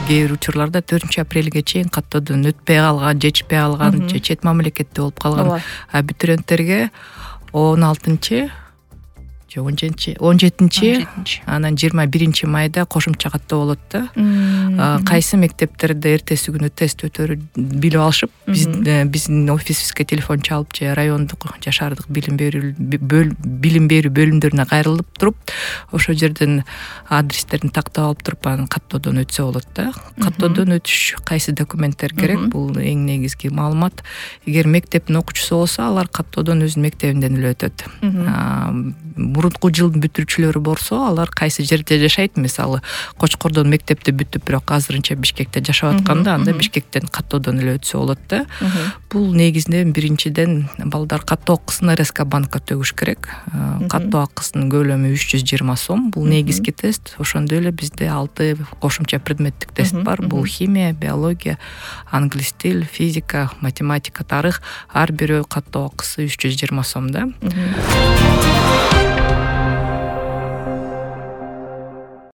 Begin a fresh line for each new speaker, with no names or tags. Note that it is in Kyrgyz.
кээ бир учурларда 4-апрелге чейин каттоодон өтпөй калган, жетишпей калган же чет мамлекетте болуп калган абитуриенттерге 16 же 17 анан 21 майда кошумча каттоо болот да. Кайсы мектептерде эртеси күнү тест өтөрү билип алышып, биздин офисибизге телефон чалып же райондук же шаардык билим берүү бөлүмдөрүнө кайрылып туруп, ошол жерден адрестерин тактап алып туруп, анан каттоодон өтсө болот да. Каттоодон өтүш кайсы документтер керек? Бул эң негизги маалымат. Эгер мектептин окуучусу болсо, алар каттоодон өзүнүн мектебинден эле өтөт. Мурунку жылдын бүтүрүүчүлөрү болсо, алар кайсы жерде жашайт, мисалы Кочкордон мектепти бүтүп, бирок азырынча Бишкекте жашап атканда, анда Бишкектен каттоодон эле өтсө болот да. Бул негизинен биринчиден балдар каттоо акысын РСК банкка төгүш керек. Каттоо акысынын көлөмү 320 сом. Бул негизги тест. Ошондой эле бизде 6 кошумча предметтик тест бар. Бул химия, биология, англис тил, физика, математика, тарых. Ар бирөө каттоо акысы 320 сом да.